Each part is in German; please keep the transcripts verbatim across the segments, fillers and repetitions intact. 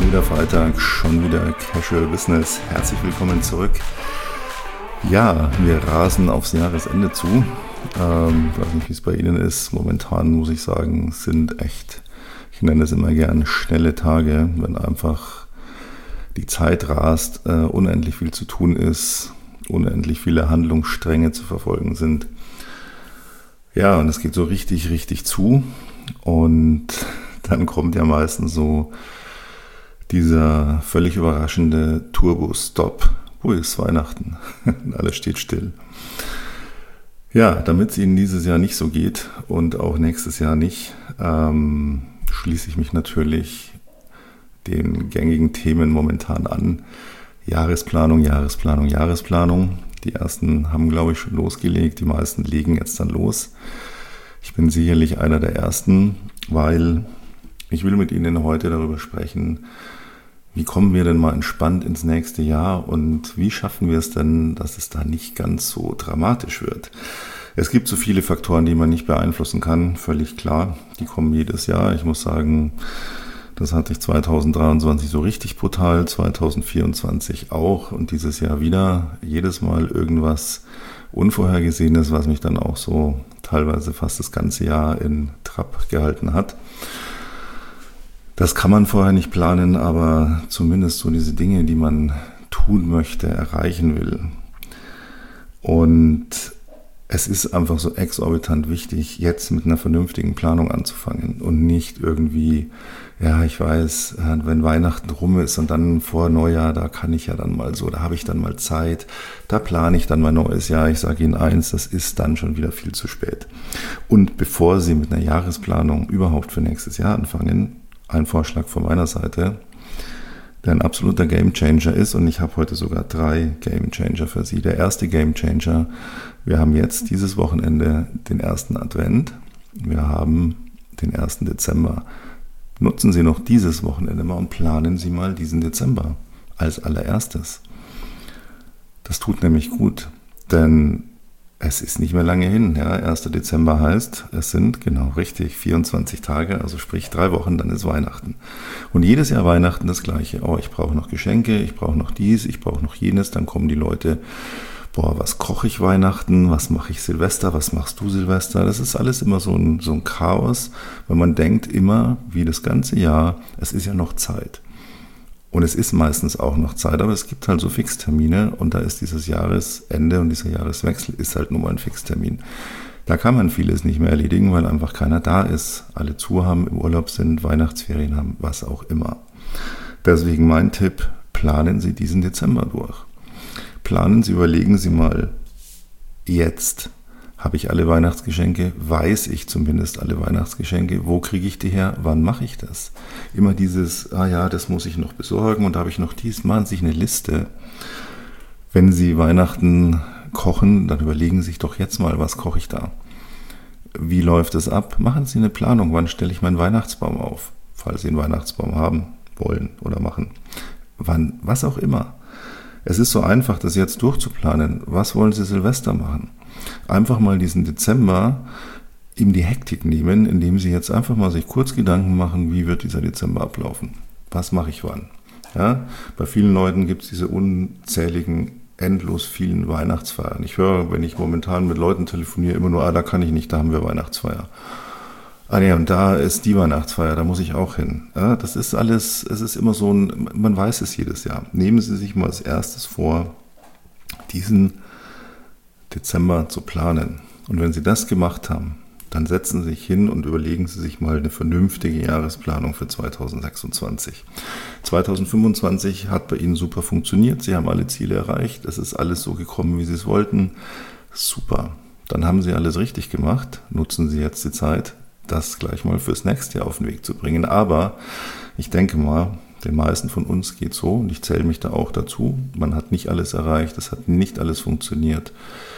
wieder Freitag, schon wieder Casual Business. Herzlich willkommen zurück. Ja, wir rasen aufs Jahresende zu. Ähm, ich weiß nicht, wie es bei Ihnen ist. Momentan muss ich sagen, sind echt, ich nenne es immer gern schnelle Tage, wenn einfach die Zeit rast, äh, unendlich viel zu tun ist, unendlich viele Handlungsstränge zu verfolgen sind. Ja, und es geht so richtig, richtig zu. Und dann kommt ja meistens so dieser völlig überraschende Turbo-Stop. Wo ist Weihnachten? Alles steht still. Ja, damit es Ihnen dieses Jahr nicht so geht und auch nächstes Jahr nicht, ähm, schließe ich mich natürlich den gängigen Themen momentan an. Jahresplanung, Jahresplanung, Jahresplanung. Die ersten haben, glaube ich, schon losgelegt. Die meisten legen jetzt dann los. Ich bin sicherlich einer der Ersten, weil ich will mit Ihnen heute darüber sprechen, wie kommen wir denn mal entspannt ins nächste Jahr und wie schaffen wir es denn, dass es da nicht ganz so dramatisch wird. Es gibt so viele Faktoren, die man nicht beeinflussen kann, völlig klar. Die kommen jedes Jahr. Ich muss sagen, das hatte ich zwanzig dreiundzwanzig so richtig brutal, zwanzig vierundzwanzig auch und dieses Jahr wieder. Jedes Mal irgendwas Unvorhergesehenes, was mich dann auch so teilweise fast das ganze Jahr in Trab gehalten hat. Das kann man vorher nicht planen, aber zumindest so diese Dinge, die man tun möchte, erreichen will. Und es ist einfach so exorbitant wichtig, jetzt mit einer vernünftigen Planung anzufangen und nicht irgendwie, ja, ich weiß, wenn Weihnachten rum ist und dann vor Neujahr, da kann ich ja dann mal so, da habe ich dann mal Zeit, da plane ich dann mein neues Jahr. Ich sage Ihnen eins, das ist dann schon wieder viel zu spät. Und bevor Sie mit einer Jahresplanung überhaupt für nächstes Jahr anfangen, ein Vorschlag von meiner Seite, der ein absoluter Gamechanger ist, und ich habe heute sogar drei Gamechanger für Sie. Der erste Gamechanger: Wir haben jetzt dieses Wochenende den ersten Advent, wir haben den ersten Dezember. Nutzen Sie noch dieses Wochenende mal und planen Sie mal diesen Dezember als allererstes. Das tut nämlich gut, denn es ist nicht mehr lange hin. Ja, erster Dezember heißt, es sind genau richtig vierundzwanzig Tage, also sprich drei Wochen, dann ist Weihnachten. Und jedes Jahr Weihnachten das Gleiche. Oh, ich brauche noch Geschenke, ich brauche noch dies, ich brauche noch jenes. Dann kommen die Leute, boah, was koche ich Weihnachten, was mache ich Silvester, was machst du Silvester? Das ist alles immer so ein, so ein Chaos, weil man denkt immer, wie das ganze Jahr, es ist ja noch Zeit. Und es ist meistens auch noch Zeit, aber es gibt halt so Fixtermine und da ist dieses Jahresende und dieser Jahreswechsel ist halt nur mal ein Fixtermin. Da kann man vieles nicht mehr erledigen, weil einfach keiner da ist. Alle zu haben, im Urlaub sind, Weihnachtsferien haben, was auch immer. Deswegen mein Tipp: Planen Sie diesen Dezember durch. Planen Sie, überlegen Sie mal, jetzt habe ich alle Weihnachtsgeschenke, weiß ich zumindest alle Weihnachtsgeschenke, wo kriege ich die her, wann mache ich das? Immer dieses, ah ja, das muss ich noch besorgen und da habe ich noch dies, machen Sie sich eine Liste. Wenn Sie Weihnachten kochen, dann überlegen Sie sich doch jetzt mal, was koche ich da? Wie läuft es ab? Machen Sie eine Planung, wann stelle ich meinen Weihnachtsbaum auf, falls Sie einen Weihnachtsbaum haben wollen oder machen. Wann, was auch immer. Es ist so einfach, das jetzt durchzuplanen. Was wollen Sie Silvester machen? Einfach mal diesen Dezember ihm die Hektik nehmen, indem Sie jetzt einfach mal sich kurz Gedanken machen, wie wird dieser Dezember ablaufen? Was mache ich wann? Ja, bei vielen Leuten gibt es diese unzähligen, endlos vielen Weihnachtsfeiern. Ich höre, wenn ich momentan mit Leuten telefoniere, immer nur, ah, da kann ich nicht, da haben wir Weihnachtsfeier. Ah nee, und da ist die Weihnachtsfeier, da muss ich auch hin. Ja, das ist alles, es ist immer so ein, man weiß es jedes Jahr. Nehmen Sie sich mal als erstes vor, diesen Dezember zu planen. Und wenn Sie das gemacht haben, dann setzen Sie sich hin und überlegen Sie sich mal eine vernünftige Jahresplanung für zwanzig sechsundzwanzig. zwanzig fünfundzwanzig hat bei Ihnen super funktioniert, Sie haben alle Ziele erreicht, es ist alles so gekommen, wie Sie es wollten. Super, dann haben Sie alles richtig gemacht. Nutzen Sie jetzt die Zeit, das gleich mal fürs nächste Jahr auf den Weg zu bringen. Aber ich denke mal, den meisten von uns geht so, und ich zähle mich da auch dazu, man hat nicht alles erreicht, es hat nicht alles funktioniert.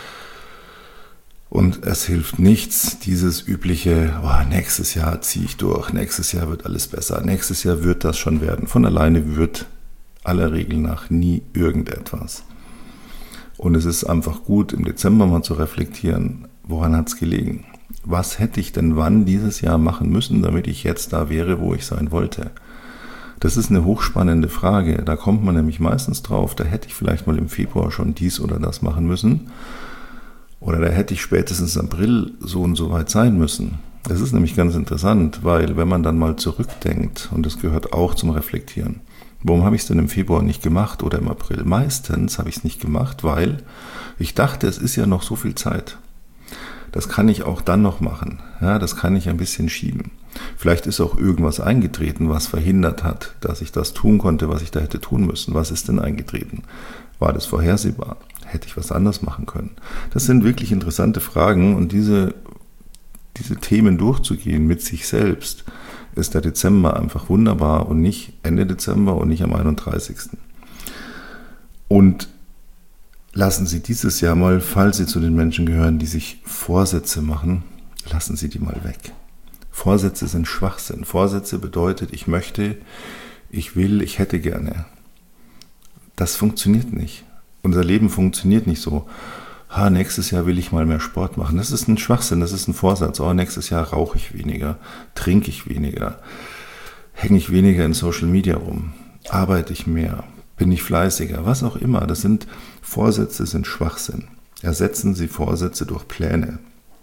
Und es hilft nichts, dieses übliche, oh, nächstes Jahr ziehe ich durch, nächstes Jahr wird alles besser, nächstes Jahr wird das schon werden. Von alleine wird aller Regel nach nie irgendetwas. Und es ist einfach gut, im Dezember mal zu reflektieren, woran hat es gelegen? Was hätte ich denn wann dieses Jahr machen müssen, damit ich jetzt da wäre, wo ich sein wollte? Das ist eine hochspannende Frage. Da kommt man nämlich meistens drauf, da hätte ich vielleicht mal im Februar schon dies oder das machen müssen. Oder da hätte ich spätestens im April so und so weit sein müssen. Das ist nämlich ganz interessant, weil wenn man dann mal zurückdenkt, und das gehört auch zum Reflektieren, warum habe ich es denn im Februar nicht gemacht oder im April? Meistens habe ich es nicht gemacht, weil ich dachte, es ist ja noch so viel Zeit. Das kann ich auch dann noch machen. Ja, das kann ich ein bisschen schieben. Vielleicht ist auch irgendwas eingetreten, was verhindert hat, dass ich das tun konnte, was ich da hätte tun müssen. Was ist denn eingetreten? War das vorhersehbar? Hätte ich was anderes machen können? Das sind wirklich interessante Fragen, und diese, diese Themen durchzugehen mit sich selbst, ist der Dezember einfach wunderbar, und nicht Ende Dezember und nicht am einunddreißigsten Und lassen Sie dieses Jahr mal, falls Sie zu den Menschen gehören, die sich Vorsätze machen, lassen Sie die mal weg. Vorsätze sind Schwachsinn. Vorsätze bedeutet, ich möchte, ich will, ich hätte gerne. Das funktioniert nicht. Unser Leben funktioniert nicht so. Ha, nächstes Jahr will ich mal mehr Sport machen. Das ist ein Schwachsinn, das ist ein Vorsatz. Oh, nächstes Jahr rauche ich weniger, trinke ich weniger, hänge ich weniger in Social Media rum, arbeite ich mehr, bin ich fleißiger, was auch immer. Das sind Vorsätze, sind Schwachsinn. Ersetzen Sie Vorsätze durch Pläne.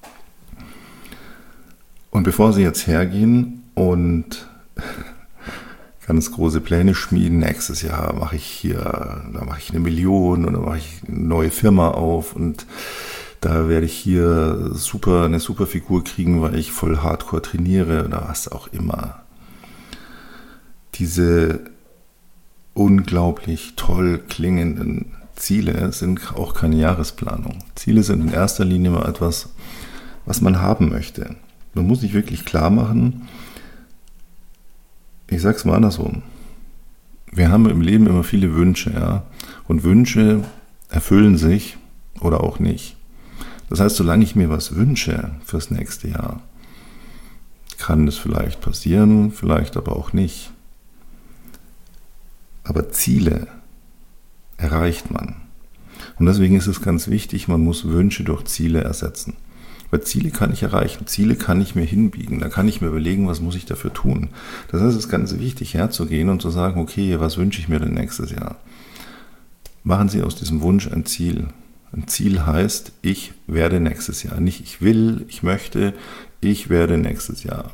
Und bevor Sie jetzt hergehen und ganz große Pläne schmieden, nächstes Jahr mache ich hier, da mache ich eine Million oder mache ich eine neue Firma auf und da werde ich hier super, eine super Figur kriegen, weil ich voll hardcore trainiere oder was auch immer. Diese unglaublich toll klingenden Ziele sind auch keine Jahresplanung. Ziele sind in erster Linie mal etwas, was man haben möchte. Man muss sich wirklich klar machen, ich sage es mal andersrum, wir haben im Leben immer viele Wünsche, ja, und Wünsche erfüllen sich oder auch nicht. Das heißt, solange ich mir was wünsche fürs nächste Jahr, kann das vielleicht passieren, vielleicht aber auch nicht. Aber Ziele erreicht man. Und deswegen ist es ganz wichtig, man muss Wünsche durch Ziele ersetzen. Weil Ziele kann ich erreichen, Ziele kann ich mir hinbiegen, da kann ich mir überlegen, was muss ich dafür tun. Das heißt, es ist ganz wichtig, herzugehen und zu sagen, okay, was wünsche ich mir denn nächstes Jahr? Machen Sie aus diesem Wunsch ein Ziel. Ein Ziel heißt, ich werde nächstes Jahr. Nicht ich will, ich möchte, ich werde nächstes Jahr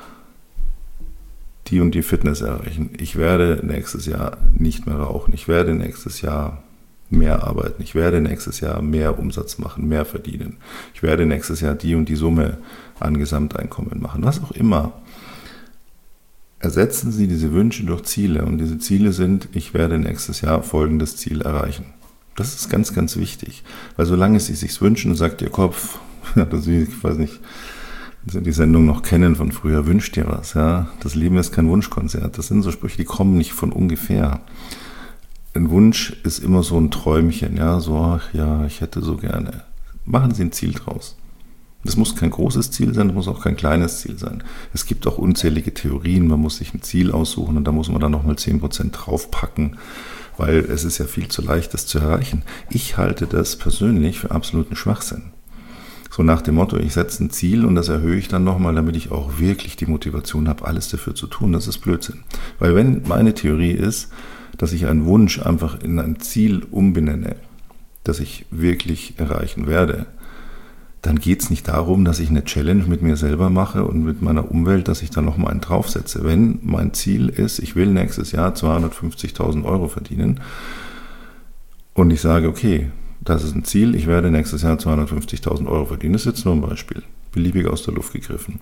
die und die Fitness erreichen. Ich werde nächstes Jahr nicht mehr rauchen. Ich werde nächstes Jahr mehr arbeiten. Ich werde nächstes Jahr mehr Umsatz machen, mehr verdienen. Ich werde nächstes Jahr die und die Summe an Gesamteinkommen machen. Was auch immer. Ersetzen Sie diese Wünsche durch Ziele. Und diese Ziele sind, ich werde nächstes Jahr folgendes Ziel erreichen. Das ist ganz, ganz wichtig. Weil solange Sie es sich wünschen, sagt Ihr Kopf, das, ich weiß nicht, wenn Sie die Sendung noch kennen von früher, wünscht dir was. Ja? Das Leben ist kein Wunschkonzert. Das sind so Sprüche, die kommen nicht von ungefähr. Ein Wunsch ist immer so ein Träumchen, ja, so, ach ja, ich hätte so gerne. Machen Sie ein Ziel draus. Das muss kein großes Ziel sein, das muss auch kein kleines Ziel sein. Es gibt auch unzählige Theorien, man muss sich ein Ziel aussuchen und da muss man dann nochmal zehn Prozent draufpacken, weil es ist ja viel zu leicht, das zu erreichen. Ich halte das persönlich für absoluten Schwachsinn. So nach dem Motto, ich setze ein Ziel und das erhöhe ich dann nochmal, damit ich auch wirklich die Motivation habe, alles dafür zu tun. Das ist Blödsinn. Weil wenn meine Theorie ist, dass ich einen Wunsch einfach in ein Ziel umbenenne, das ich wirklich erreichen werde, dann geht es nicht darum, dass ich eine Challenge mit mir selber mache und mit meiner Umwelt, dass ich da nochmal einen draufsetze. Wenn mein Ziel ist, ich will nächstes Jahr zweihundertfünfzigtausend Euro verdienen und ich sage, okay, das ist ein Ziel, ich werde nächstes Jahr zweihundertfünfzigtausend Euro verdienen, das ist jetzt nur ein Beispiel, beliebig aus der Luft gegriffen,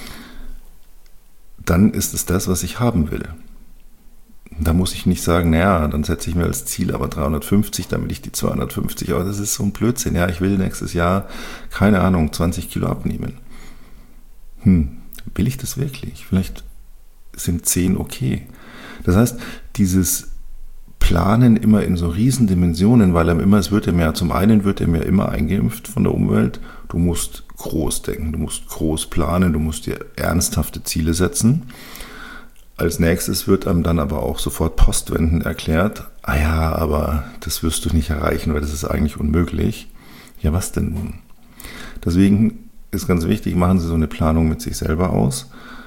dann ist es das, was ich haben will. Da muss ich nicht sagen, naja, dann setze ich mir als Ziel aber dreihundertfünfzig, damit ich die zweihundertfünfzig, aber das ist so ein Blödsinn. Ja, ich will nächstes Jahr, keine Ahnung, zwanzig Kilo abnehmen. Hm, will ich das wirklich? Vielleicht sind zehn okay. Das heißt, dieses Planen immer in so riesen Dimensionen, weil einem immer, es wird ihm ja, zum einen wird ihm ja immer eingeimpft von der Umwelt, du musst groß denken, du musst groß planen, du musst dir ernsthafte Ziele setzen. Als nächstes wird einem dann aber auch sofort postwendend erklärt, ah ja, aber das wirst du nicht erreichen, weil das ist eigentlich unmöglich. Ja, was denn nun? Deswegen ist ganz wichtig, machen Sie so eine Planung mit sich selber aus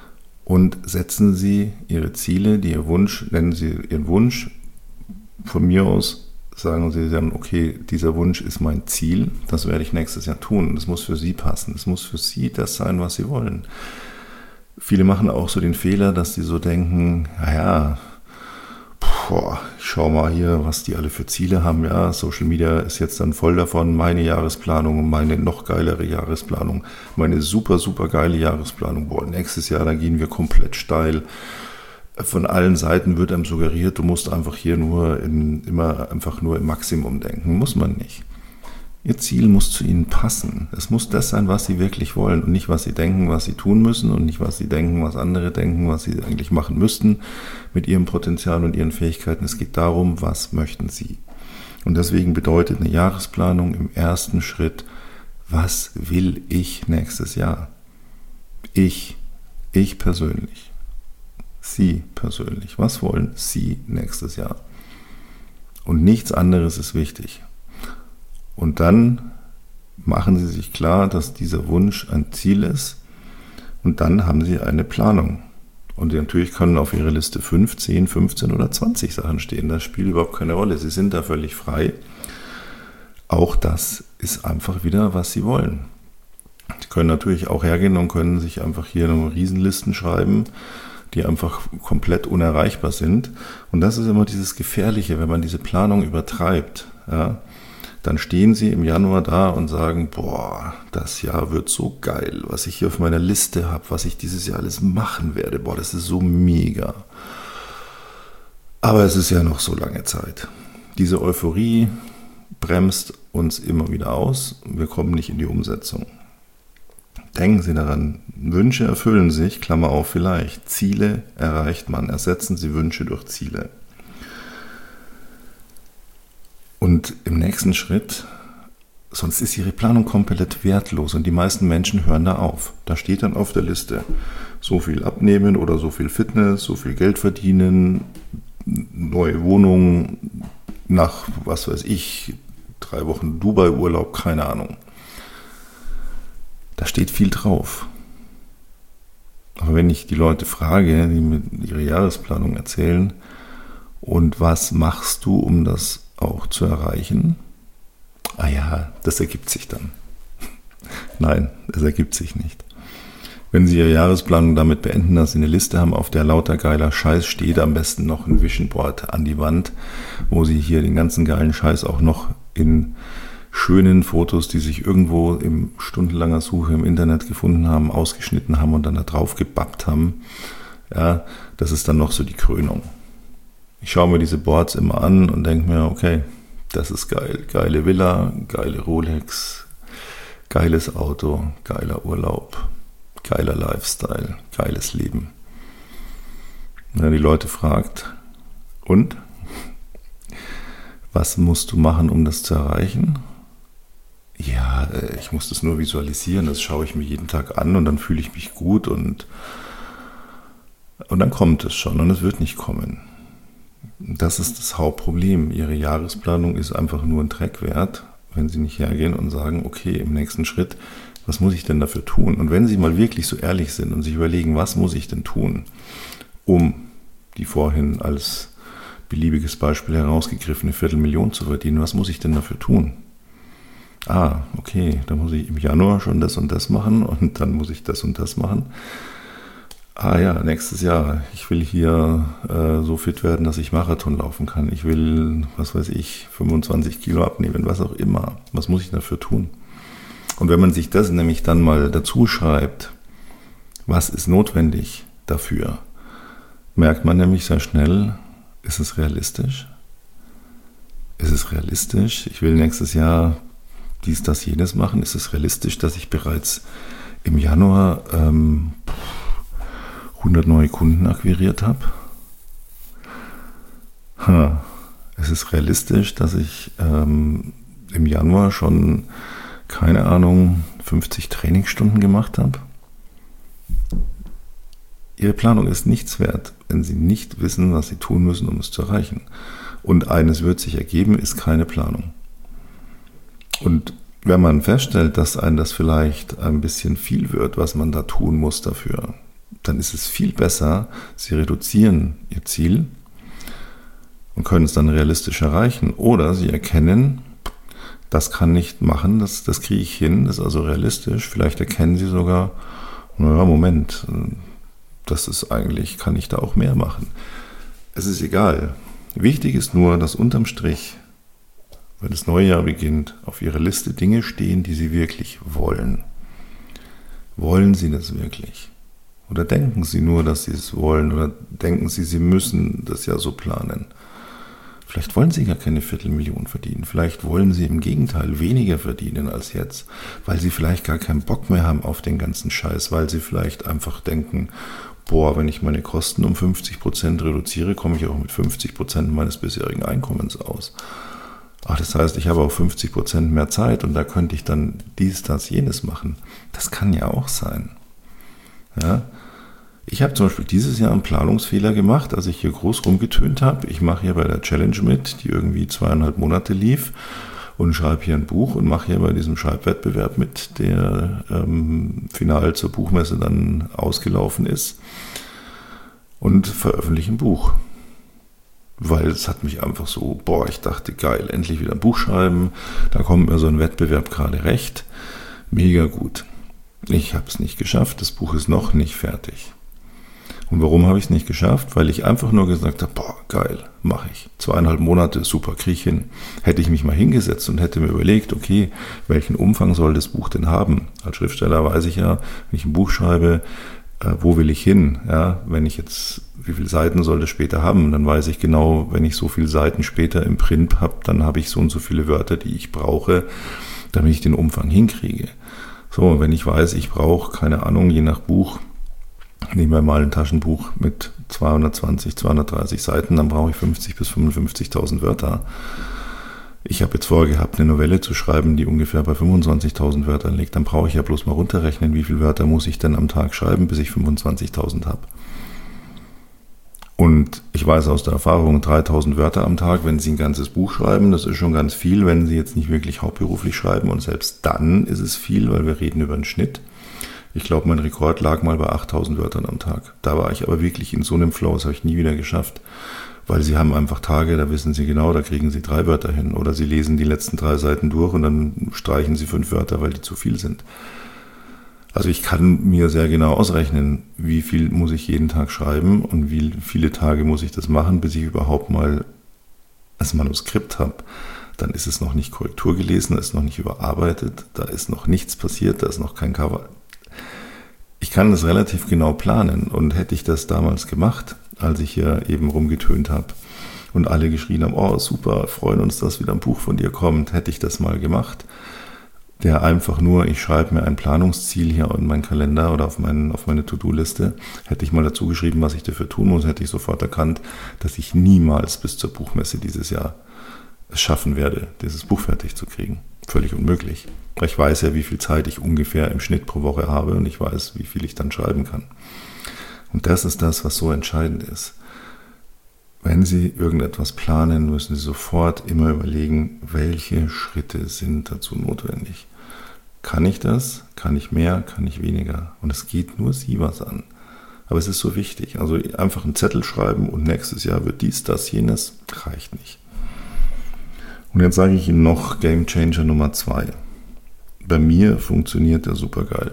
und setzen Sie Ihre Ziele, die Ihr Wunsch, nennen Sie Ihren Wunsch. Von mir aus sagen Sie dann, okay, dieser Wunsch ist mein Ziel, das werde ich nächstes Jahr tun. Das muss für Sie passen, das muss für Sie das sein, was Sie wollen. Viele machen auch so den Fehler, dass sie so denken, naja, boah, ich schau mal hier, was die alle für Ziele haben. Ja, Social Media ist jetzt dann voll davon, meine Jahresplanung, meine noch geilere Jahresplanung, meine super, super geile Jahresplanung. Boah, nächstes Jahr, da gehen wir komplett steil. Von allen Seiten wird einem suggeriert, du musst einfach hier nur in, immer einfach nur im Maximum denken. Muss man nicht. Ihr Ziel muss zu Ihnen passen. Es muss das sein, was Sie wirklich wollen und nicht, was Sie denken, was Sie tun müssen und nicht, was Sie denken, was andere denken, was Sie eigentlich machen müssten mit Ihrem Potenzial und Ihren Fähigkeiten. Es geht darum, was möchten Sie. Und deswegen bedeutet eine Jahresplanung im ersten Schritt, was will ich nächstes Jahr? Ich, ich persönlich, Sie persönlich, was wollen Sie nächstes Jahr? Und nichts anderes ist wichtig. Und dann machen Sie sich klar, dass dieser Wunsch ein Ziel ist und dann haben Sie eine Planung. Und natürlich können auf Ihrer Liste fünf, zehn, fünfzehn oder zwanzig Sachen stehen. Das spielt überhaupt keine Rolle. Sie sind da völlig frei. Auch das ist einfach wieder, was Sie wollen. Sie können natürlich auch hergehen und können sich einfach hier eine Riesenlisten schreiben, die einfach komplett unerreichbar sind. Und das ist immer dieses Gefährliche, wenn man diese Planung übertreibt, ja. Dann stehen Sie im Januar da und sagen, boah, das Jahr wird so geil, was ich hier auf meiner Liste habe, was ich dieses Jahr alles machen werde. Boah, das ist so mega. Aber es ist ja noch so lange Zeit. Diese Euphorie bremst uns immer wieder aus. Wir kommen nicht in die Umsetzung. Denken Sie daran, Wünsche erfüllen sich, Klammer auf vielleicht. Ziele erreicht man. Ersetzen Sie Wünsche durch Ziele. Und im nächsten Schritt, sonst ist Ihre Planung komplett wertlos und die meisten Menschen hören da auf. Da steht dann auf der Liste, so viel abnehmen oder so viel Fitness, so viel Geld verdienen, neue Wohnung, nach, was weiß ich, drei Wochen Dubai-Urlaub, keine Ahnung. Da steht viel drauf. Aber wenn ich die Leute frage, die mir ihre Jahresplanung erzählen, und was machst du, um das auch zu erreichen? Ah ja, das ergibt sich dann. Nein, das ergibt sich nicht. Wenn Sie Ihre Jahresplanung damit beenden, dass Sie eine Liste haben, auf der lauter geiler Scheiß steht, am besten noch ein Vision Board an die Wand, wo Sie hier den ganzen geilen Scheiß auch noch in schönen Fotos, die sich irgendwo in stundenlanger Suche im Internet gefunden haben, ausgeschnitten haben und dann da drauf gebappt haben. Ja, das ist dann noch so die Krönung. Ich schaue mir diese Boards immer an und denke mir, okay, das ist geil. Geile Villa, geile Rolex, geiles Auto, geiler Urlaub, geiler Lifestyle, geiles Leben. Wenn er die Leute fragt, und? Was musst du machen, um das zu erreichen? Ja, ich muss das nur visualisieren, das schaue ich mir jeden Tag an und dann fühle ich mich gut und, und dann kommt es schon und es wird nicht kommen. Das ist das Hauptproblem. Ihre Jahresplanung ist einfach nur ein Dreck wert, wenn Sie nicht hergehen und sagen, okay, im nächsten Schritt, was muss ich denn dafür tun? Und wenn Sie mal wirklich so ehrlich sind und sich überlegen, was muss ich denn tun, um die vorhin als beliebiges Beispiel herausgegriffene Viertelmillion zu verdienen, was muss ich denn dafür tun? Ah, okay, dann muss ich im Januar schon das und das machen und dann muss ich das und das machen. Ah ja, nächstes Jahr, ich will hier äh, so fit werden, dass ich Marathon laufen kann. Ich will, was weiß ich, fünfundzwanzig Kilo abnehmen, was auch immer. Was muss ich dafür tun? Und wenn man sich das nämlich dann mal dazu schreibt, was ist notwendig dafür, merkt man nämlich sehr schnell, ist es realistisch? Ist es realistisch? Ich will nächstes Jahr dies, das, jenes machen. Ist es realistisch, dass ich bereits im Januar ähm, hundert neue Kunden akquiriert habe? Ha. Es ist realistisch, dass ich ähm, im Januar schon, keine Ahnung, fünfzig Trainingsstunden gemacht habe? Ihre Planung ist nichts wert, wenn Sie nicht wissen, was Sie tun müssen, um es zu erreichen. Und eines wird sich ergeben, ist keine Planung. Und wenn man feststellt, dass einem das vielleicht ein bisschen viel wird, was man da tun muss dafür, dann ist es viel besser, Sie reduzieren Ihr Ziel und können es dann realistisch erreichen. Oder Sie erkennen, das kann nicht machen, das, das kriege ich hin, das ist also realistisch. Vielleicht erkennen Sie sogar, naja, Moment, das ist eigentlich, kann ich da auch mehr machen. Es ist egal. Wichtig ist nur, dass unterm Strich, wenn das neue Jahr beginnt, auf Ihrer Liste Dinge stehen, die Sie wirklich wollen. Wollen Sie das wirklich? Oder denken Sie nur, dass Sie es wollen? Oder denken Sie, Sie müssen das ja so planen? Vielleicht wollen Sie gar keine Viertelmillion verdienen. Vielleicht wollen Sie im Gegenteil weniger verdienen als jetzt, weil Sie vielleicht gar keinen Bock mehr haben auf den ganzen Scheiß, weil Sie vielleicht einfach denken, boah, wenn ich meine Kosten um fünfzig Prozent reduziere, komme ich auch mit fünfzig Prozent meines bisherigen Einkommens aus. Ach, das heißt, ich habe auch fünfzig Prozent mehr Zeit und da könnte ich dann dies, das, jenes machen. Das kann ja auch sein. Ja? Ich habe zum Beispiel dieses Jahr einen Planungsfehler gemacht, als ich hier groß rumgetönt habe. Ich mache hier bei der Challenge mit, die irgendwie zweieinhalb Monate lief und schreibe hier ein Buch und mache hier bei diesem Schreibwettbewerb mit, der ähm, final zur Buchmesse dann ausgelaufen ist und veröffentliche ein Buch. Weil es hat mich einfach so, boah, ich dachte, geil, endlich wieder ein Buch schreiben, da kommt mir so ein Wettbewerb gerade recht, mega gut. Ich habe es nicht geschafft, das Buch ist noch nicht fertig. Und warum habe ich es nicht geschafft? Weil ich einfach nur gesagt habe, boah, geil, mache ich. Zweieinhalb Monate, super, kriege ich hin. Hätte ich mich mal hingesetzt und hätte mir überlegt, okay, welchen Umfang soll das Buch denn haben? Als Schriftsteller weiß ich ja, wenn ich ein Buch schreibe, äh, wo will ich hin? Ja, wenn ich jetzt, wie viele Seiten soll das später haben? Dann weiß ich genau, wenn ich so viele Seiten später im Print habe, dann habe ich so und so viele Wörter, die ich brauche, damit ich den Umfang hinkriege. So, wenn ich weiß, ich brauche, keine Ahnung, je nach Buch, nehmen wir mal ein Taschenbuch mit zweihundertzwanzig, zweihundertdreißig Seiten, dann brauche ich fünfzig bis fünfundfünfzigtausend Wörter. Ich habe jetzt vorgehabt, eine Novelle zu schreiben, die ungefähr bei fünfundzwanzigtausend Wörtern liegt. Dann brauche ich ja bloß mal runterrechnen, wie viele Wörter muss ich denn am Tag schreiben, bis ich fünfundzwanzigtausend habe. Und ich weiß aus der Erfahrung, dreitausend Wörter am Tag, wenn Sie ein ganzes Buch schreiben, das ist schon ganz viel, wenn Sie jetzt nicht wirklich hauptberuflich schreiben. Und selbst dann ist es viel, weil wir reden über einen Schnitt. Ich glaube, mein Rekord lag mal bei achttausend Wörtern am Tag. Da war ich aber wirklich in so einem Flow, das habe ich nie wieder geschafft. Weil Sie haben einfach Tage, da wissen Sie genau, da kriegen Sie drei Wörter hin. Oder Sie lesen die letzten drei Seiten durch und dann streichen Sie fünf Wörter, weil die zu viel sind. Also ich kann mir sehr genau ausrechnen, wie viel muss ich jeden Tag schreiben und wie viele Tage muss ich das machen, bis ich überhaupt mal das Manuskript habe. Dann ist es noch nicht Korrektur gelesen, da ist noch nicht überarbeitet, da ist noch nichts passiert, da ist noch kein Cover. Ich kann das relativ genau planen und hätte ich das damals gemacht, als ich hier eben rumgetönt habe und alle geschrien haben, oh super, freuen uns, dass wieder ein Buch von dir kommt, hätte ich das mal gemacht, der einfach nur, ich schreibe mir ein Planungsziel hier in meinen Kalender oder auf, meinen, auf meine To-Do-Liste, hätte ich mal dazu geschrieben, was ich dafür tun muss, hätte ich sofort erkannt, dass ich niemals bis zur Buchmesse dieses Jahr es schaffen werde, dieses Buch fertig zu kriegen. Völlig unmöglich. Ich weiß ja, wie viel Zeit ich ungefähr im Schnitt pro Woche habe und ich weiß, wie viel ich dann schreiben kann. Und das ist das, was so entscheidend ist. Wenn Sie irgendetwas planen, müssen Sie sofort immer überlegen, welche Schritte sind dazu notwendig. Kann ich das? Kann ich mehr? Kann ich weniger? Und es geht nur Sie was an. Aber es ist so wichtig. Also einfach einen Zettel schreiben und nächstes Jahr wird dies, das, jenes, reicht nicht. Und jetzt sage ich Ihnen noch Game Changer Nummer zwei. Bei mir funktioniert der super geil.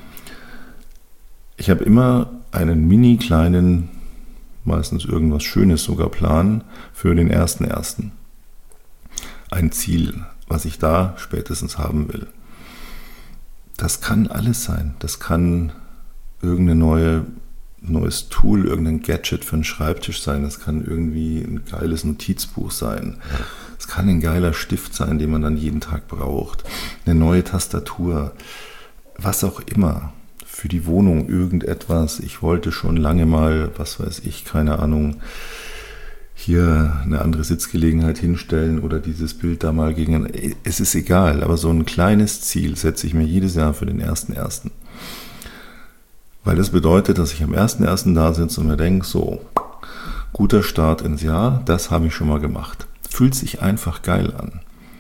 Ich habe immer einen mini kleinen, meistens irgendwas Schönes sogar Plan für den ersten ersten. Ein Ziel, was ich da spätestens haben will. Das kann alles sein. Das kann irgendeine neue neues Tool, irgendein Gadget für einen Schreibtisch sein. Das kann irgendwie ein geiles Notizbuch sein. Es kann ein geiler Stift sein, den man dann jeden Tag braucht. Eine neue Tastatur. Was auch immer. Für die Wohnung irgendetwas. Ich wollte schon lange mal, was weiß ich, keine Ahnung, hier eine andere Sitzgelegenheit hinstellen oder dieses Bild da mal gegen. Es ist egal, aber so ein kleines Ziel setze ich mir jedes Jahr für den ersten ersten. Weil das bedeutet, dass ich am ersten ersten da sitze und mir denke, so, guter Start ins Jahr, das habe ich schon mal gemacht. Fühlt sich einfach geil an.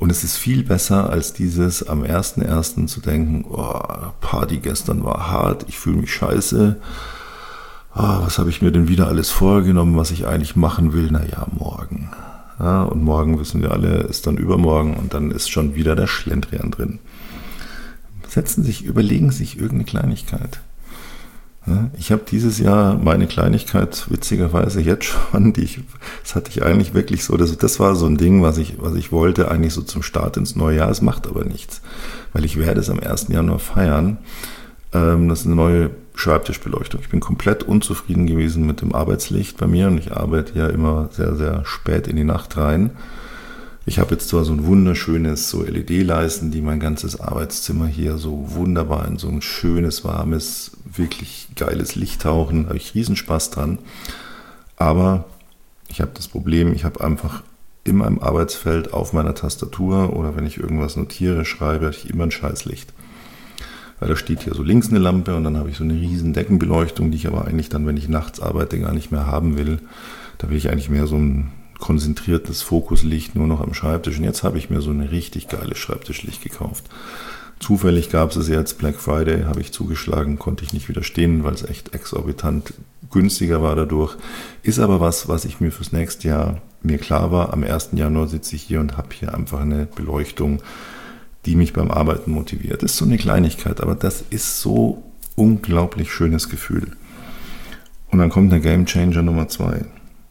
Und es ist viel besser, als dieses am ersten ersten zu denken, oh, Party gestern war hart, ich fühle mich scheiße. Oh, was habe ich mir denn wieder alles vorgenommen, was ich eigentlich machen will? Naja, morgen. Ja, und morgen, wissen wir alle, ist dann übermorgen und dann ist schon wieder der Schlendrian drin. Setzen sich, überlegen sich irgendeine Kleinigkeit. Ja, ich habe dieses Jahr meine Kleinigkeit witzigerweise jetzt schon, die ich, das hatte ich eigentlich wirklich so, das, das war so ein Ding, was ich, was ich wollte eigentlich so zum Start ins neue Jahr. Es macht aber nichts, weil ich werde es am ersten Januar feiern. Ähm, das ist eine neue Schreibtischbeleuchtung. Ich bin komplett unzufrieden gewesen mit dem Arbeitslicht bei mir und ich arbeite ja immer sehr, sehr spät in die Nacht rein. Ich habe jetzt zwar so ein wunderschönes so L E D-Leisten, die mein ganzes Arbeitszimmer hier so wunderbar in so ein schönes, warmes, wirklich geiles Licht tauchen. Da habe ich riesen Spaß dran. Aber ich habe das Problem, ich habe einfach in meinem Arbeitsfeld auf meiner Tastatur oder wenn ich irgendwas notiere, schreibe, habe ich immer ein Scheißlicht. Weil da steht hier so links eine Lampe und dann habe ich so eine riesen Deckenbeleuchtung, die ich aber eigentlich dann, wenn ich nachts arbeite, gar nicht mehr haben will. Da will ich eigentlich mehr so ein konzentriertes Fokuslicht nur noch am Schreibtisch. Und jetzt habe ich mir so eine richtig geile Schreibtischlicht gekauft. Zufällig gab es jetzt Black Friday, habe ich zugeschlagen, konnte ich nicht widerstehen, weil es echt exorbitant günstiger war dadurch. Ist aber was, was ich mir fürs nächste Jahr mir klar war. Am ersten Januar sitze ich hier und habe hier einfach eine Beleuchtung, die mich beim Arbeiten motiviert. Das ist so eine Kleinigkeit, aber das ist so unglaublich schönes Gefühl. Und dann kommt der Game Changer Nummer zwei.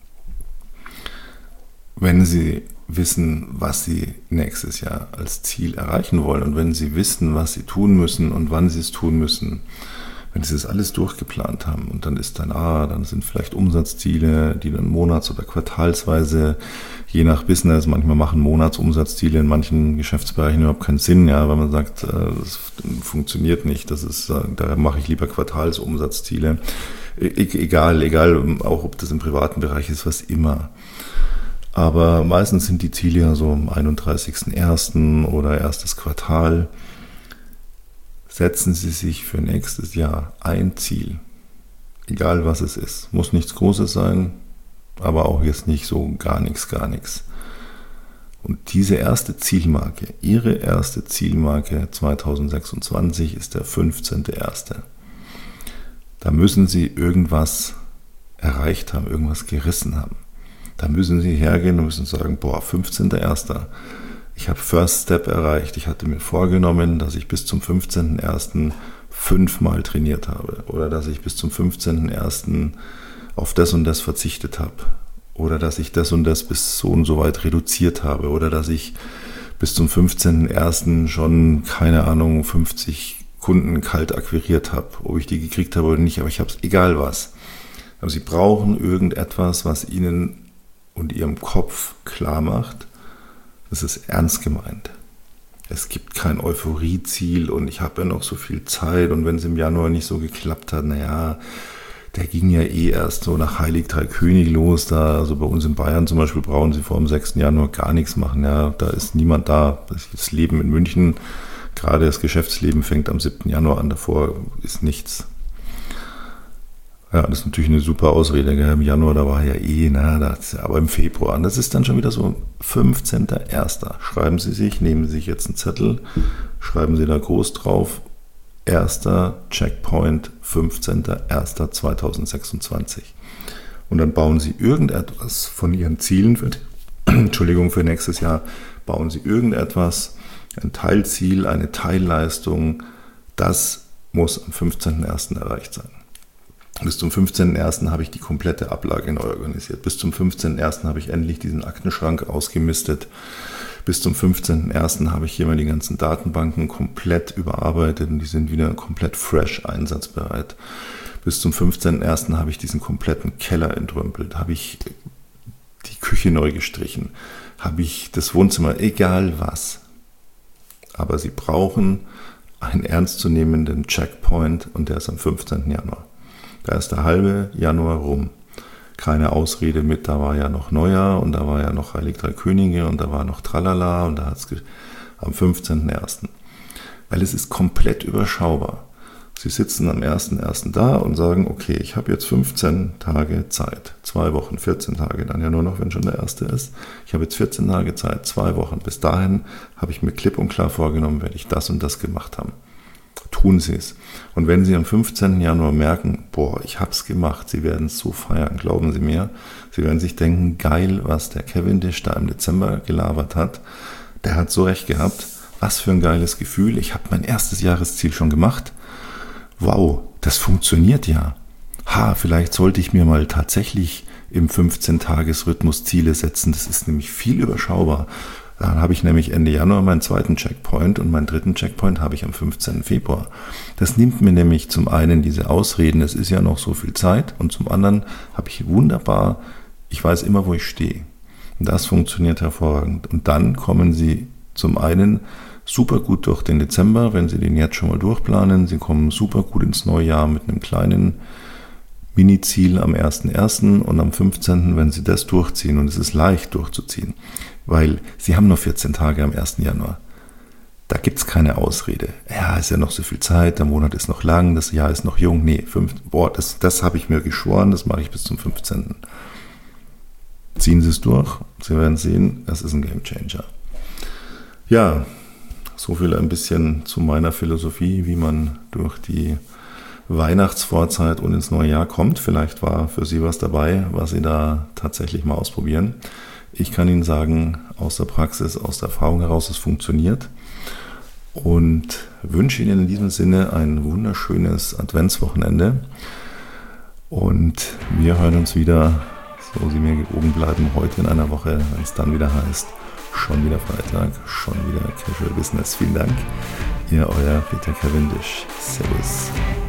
Wenn Sie wissen, was Sie nächstes Jahr als Ziel erreichen wollen und wenn Sie wissen, was Sie tun müssen und wann Sie es tun müssen, wenn Sie das alles durchgeplant haben und dann ist dann, ah, dann sind vielleicht Umsatzziele, die dann monats- oder quartalsweise, je nach Business, manchmal machen Monatsumsatzziele in manchen Geschäftsbereichen überhaupt keinen Sinn, ja, weil man sagt, das funktioniert nicht, das ist, da mache ich lieber Quartalsumsatzziele. E- egal, egal, auch ob das im privaten Bereich ist, was immer. Aber meistens sind die Ziele ja so am einunddreißigsten ersten oder erstes Quartal. Setzen Sie sich für nächstes Jahr ein Ziel. Egal was es ist. Muss nichts Großes sein, aber auch jetzt nicht so gar nichts, gar nichts. Und diese erste Zielmarke, Ihre erste Zielmarke zweitausendsechsundzwanzig ist der fünfzehnte erste Da müssen Sie irgendwas erreicht haben, irgendwas gerissen haben. Da müssen Sie hergehen und müssen sagen, boah, fünfzehnter erster Ich habe First Step erreicht. Ich hatte mir vorgenommen, dass ich bis zum fünfzehnten ersten fünfmal trainiert habe. Oder dass ich bis zum fünfzehnten ersten auf das und das verzichtet habe. Oder dass ich das und das bis so und so weit reduziert habe. Oder dass ich bis zum fünfzehnten ersten schon, keine Ahnung, fünfzig Kunden kalt akquiriert habe. Ob ich die gekriegt habe oder nicht, aber ich habe es, egal was. Aber Sie brauchen irgendetwas, was Ihnen und Ihrem Kopf klar macht, das ist ernst gemeint. Es gibt kein Euphorieziel und ich habe ja noch so viel Zeit und wenn es im Januar nicht so geklappt hat, naja, der ging ja eh erst so nach Heilig Drei König los. Da, also bei uns in Bayern zum Beispiel brauchen Sie vor dem sechsten Januar gar nichts machen. Ja, da ist niemand da. Das Leben in München, gerade das Geschäftsleben fängt am siebten Januar an, davor ist nichts. Ja, das ist natürlich eine super Ausrede. Gell? Im Januar, da war ja eh, na, das, aber im Februar. Das ist dann schon wieder so fünfzehnter erster Schreiben Sie sich, nehmen Sie sich jetzt einen Zettel, schreiben Sie da groß drauf, erster Checkpoint, fünfzehnter erster zweitausendsechsundzwanzig Und dann bauen Sie irgendetwas von Ihren Zielen für, Entschuldigung, für nächstes Jahr, bauen Sie irgendetwas, ein Teilziel, eine Teilleistung, das muss am fünfzehnten ersten erreicht sein. Bis zum fünfzehnten ersten habe ich die komplette Ablage neu organisiert. Bis zum fünfzehnten ersten habe ich endlich diesen Aktenschrank ausgemistet. Bis zum fünfzehnten ersten habe ich hier mal die ganzen Datenbanken komplett überarbeitet und die sind wieder komplett fresh einsatzbereit. Bis zum fünfzehnten ersten habe ich diesen kompletten Keller entrümpelt, habe ich die Küche neu gestrichen, habe ich das Wohnzimmer, egal was. Aber Sie brauchen einen ernstzunehmenden Checkpoint und der ist am fünfzehnten Januar. Da ist der halbe Januar rum. Keine Ausrede mit, da war ja noch Neujahr und da war ja noch Heilig Drei Könige und da war noch Tralala und da hat es am fünfzehnten ersten Weil es ist komplett überschaubar. Sie sitzen am ersten ersten da und sagen, okay, ich habe jetzt fünfzehn Tage Zeit, zwei Wochen, vierzehn Tage, dann ja nur noch, wenn schon der erste ist. Ich habe jetzt vierzehn Tage Zeit, zwei Wochen. Bis dahin habe ich mir klipp und klar vorgenommen, werde ich das und das gemacht haben. Tun Sie es. Und wenn Sie am fünfzehnten Januar merken, boah, ich habe es gemacht, Sie werden es so feiern, glauben Sie mir. Sie werden sich denken, geil, was der Cavendish da im Dezember gelabert hat. Der hat so recht gehabt. Was für ein geiles Gefühl. Ich habe mein erstes Jahresziel schon gemacht. Wow, das funktioniert ja. Ha, vielleicht sollte ich mir mal tatsächlich im fünfzehn-Tages-Rhythmus Ziele setzen. Das ist nämlich viel überschaubar. Dann habe ich nämlich Ende Januar meinen zweiten Checkpoint und meinen dritten Checkpoint habe ich am fünfzehnten Februar. Das nimmt mir nämlich zum einen diese Ausreden, es ist ja noch so viel Zeit, und zum anderen habe ich wunderbar, ich weiß immer, wo ich stehe. Und das funktioniert hervorragend. Und dann kommen Sie zum einen super gut durch den Dezember, wenn Sie den jetzt schon mal durchplanen. Sie kommen super gut ins neue Jahr mit einem kleinen Mini-Ziel am ersten ersten und am fünfzehnten, wenn Sie das durchziehen, und es ist leicht durchzuziehen, weil Sie haben nur vierzehn Tage am ersten Januar. Da gibt es keine Ausrede. Ja, ist ja noch so viel Zeit, der Monat ist noch lang, das Jahr ist noch jung. Nee, fünf, boah, das, das habe ich mir geschworen, das mache ich bis zum fünfzehnten. Ziehen Sie es durch, Sie werden sehen, das ist ein Gamechanger. Ja, so viel ein bisschen zu meiner Philosophie, wie man durch die Weihnachtsvorzeit und ins neue Jahr kommt. Vielleicht war für Sie was dabei, was Sie da tatsächlich mal ausprobieren. Ich kann Ihnen sagen, aus der Praxis, aus der Erfahrung heraus, es funktioniert, und wünsche Ihnen in diesem Sinne ein wunderschönes Adventswochenende, und wir hören uns wieder, so Sie mir gewogen bleiben, heute in einer Woche, wenn es dann wieder heißt, schon wieder Freitag, schon wieder Casual Business. Vielen Dank, Ihr euer Peter Cavendish. Servus.